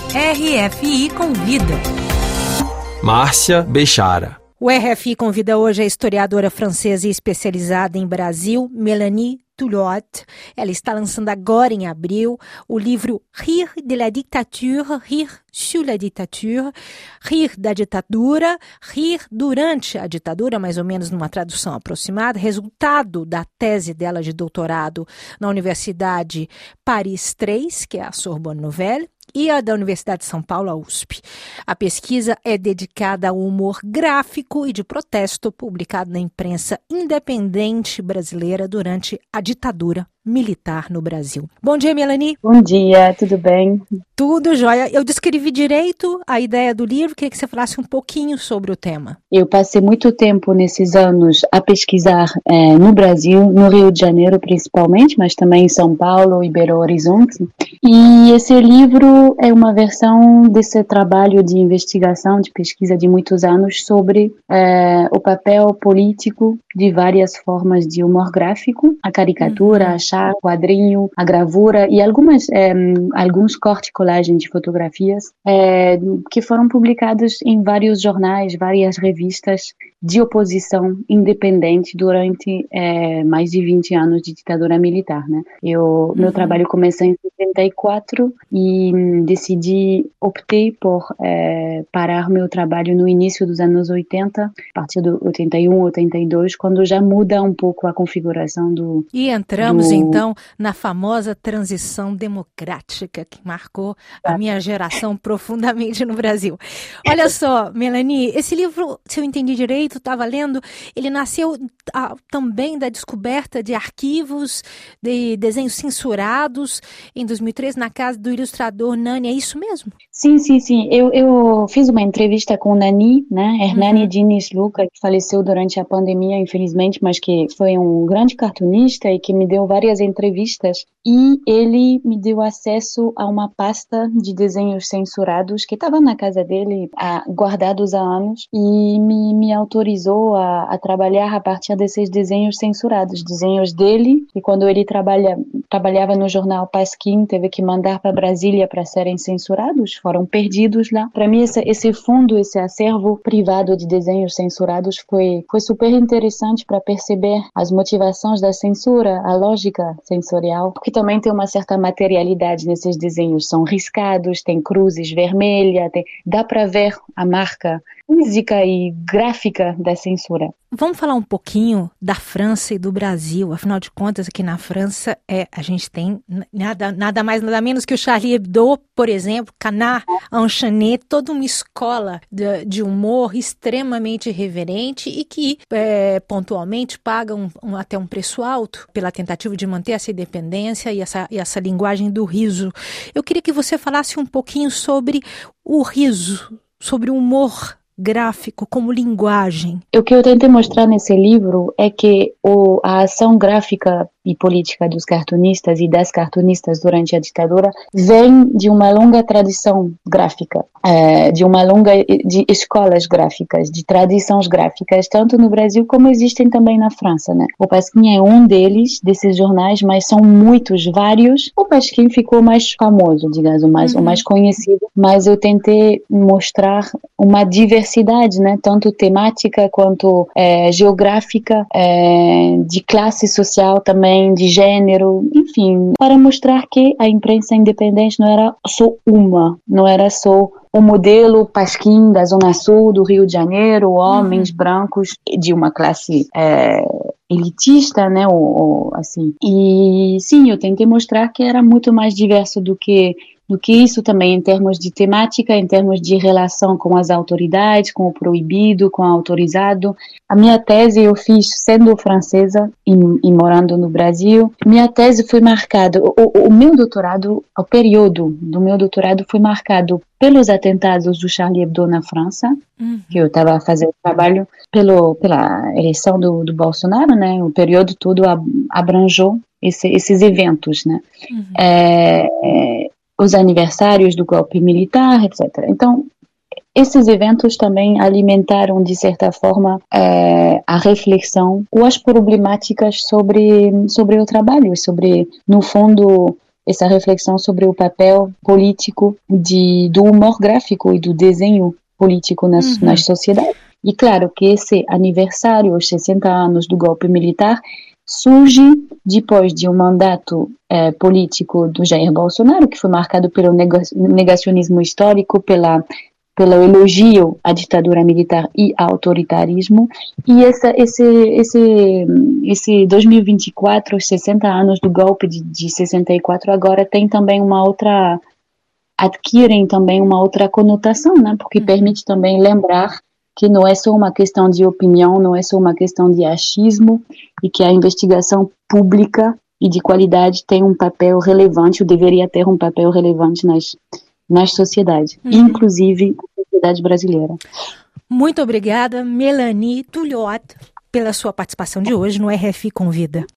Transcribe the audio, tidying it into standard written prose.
RFI Convida. Márcia Bechara. O RFI Convida hoje a historiadora francesa e especializada em Brasil, Mélanie Touliot. Ela está lançando agora em abril o livro Rire de la dictature, Rire sur la dictature, rir da ditadura, rir durante a ditadura, mais ou menos numa tradução aproximada, resultado da tese dela de doutorado na Universidade Paris III, que é a Sorbonne Nouvelle, e a da Universidade de São Paulo, a USP. A pesquisa é dedicada ao humor gráfico e de protesto publicado na imprensa independente brasileira durante a ditadura militar no Brasil. Bom dia, Mélanie. Bom dia, tudo bem? Tudo jóia. Eu descrevi direito a ideia do livro, queria que você falasse um pouquinho sobre o tema. Eu passei muito tempo nesses anos a pesquisar no Brasil, no Rio de Janeiro principalmente, mas também em São Paulo e Belo Horizonte. E esse livro é uma versão desse trabalho de investigação, de pesquisa de muitos anos sobre o papel político de várias formas de humor gráfico, a caricatura, a chá, o quadrinho, a gravura e alguns cortes colagem de fotografias que foram publicados em vários jornais, várias revistas de oposição independente durante mais de 20 anos de ditadura militar, né? Meu trabalho começou em 74 e optei por parar meu trabalho no início dos anos 80, a partir do 81, 82, quando já muda um pouco a configuração do... E entramos então na famosa transição democrática que marcou a minha geração profundamente no Brasil. Olha só, Mélanie, esse livro, se eu entendi direito, estava lendo, ele nasceu também da descoberta de arquivos de desenhos censurados em 2003 na casa do ilustrador Nani, é isso mesmo? Sim. Eu fiz uma entrevista com o Nani, né? Hernani Diniz Luca, que faleceu durante a pandemia, infelizmente, mas que foi um grande cartunista e que me deu várias entrevistas. E ele me deu acesso a uma pasta de desenhos censurados que estava na casa dele, guardados há anos, e me autorizou a trabalhar a partir desses desenhos censurados, desenhos dele, e quando ele trabalhava no jornal Pasquim, teve que mandar para Brasília para serem censurados, foram perdidos lá. Para mim, esse fundo, esse acervo privado de desenhos censurados foi super interessante para perceber as motivações da censura, a lógica sensorial, porque também tem uma certa materialidade nesses desenhos, são riscados, tem cruzes vermelhas, dá para ver a marca física e gráfica da censura. Vamos falar um pouquinho da França e do Brasil. Afinal de contas, aqui na França a gente tem nada mais, nada menos que o Charlie Hebdo, por exemplo, Canard Enchaîné, toda uma escola de humor extremamente irreverente e que pontualmente pagam até um preço alto pela tentativa de manter essa independência e essa linguagem do riso. Eu queria que você falasse um pouquinho sobre o riso, sobre o humor gráfico como linguagem. O que eu tentei mostrar nesse livro é que a ação gráfica e política dos cartunistas e das cartunistas durante a ditadura vem de uma longa tradição gráfica, de escolas gráficas, de tradições gráficas, tanto no Brasil como existem também na França, né? O Pasquim é um desses jornais, mas são vários. O Pasquim ficou mais famoso, digamos, o mais conhecido, mas eu tentei mostrar uma diversidade, né? Tanto temática quanto geográfica, de classe social também, de gênero, enfim, para mostrar que a imprensa independente não era só o modelo Pasquim da Zona Sul do Rio de Janeiro, homens brancos de uma classe elitista, né, ou assim. E sim, eu tentei mostrar que era muito mais diverso do que isso também, em termos de temática, em termos de relação com as autoridades, com o proibido, com o autorizado. A minha tese eu fiz sendo francesa e morando no Brasil. Minha tese foi marcada, o período do meu doutorado foi marcado pelos atentados do Charlie Hebdo na França, que eu estava fazendo trabalho pela eleição do Bolsonaro, né? O período todo abrangeu esses eventos, né? Os aniversários do golpe militar, etc. Então, esses eventos também alimentaram, de certa forma, a reflexão ou as problemáticas sobre o trabalho, sobre, no fundo, essa reflexão sobre o papel político do humor gráfico e do desenho político nas sociedades. E claro que esse aniversário, os 60 anos do golpe militar, surge depois de um mandato político do Jair Bolsonaro, que foi marcado pelo negacionismo histórico, pelo elogio à ditadura militar e ao autoritarismo, e esse 2024, os 60 anos do golpe de 64, agora tem também adquirem também uma outra conotação, né? Porque permite também lembrar que não é só uma questão de opinião, não é só uma questão de achismo, e que a investigação pública e de qualidade tem um papel relevante, ou deveria ter um papel relevante nas sociedades, inclusive a sociedade brasileira. Muito obrigada, Melanie Tulliot, pela sua participação de hoje no RFI Convida.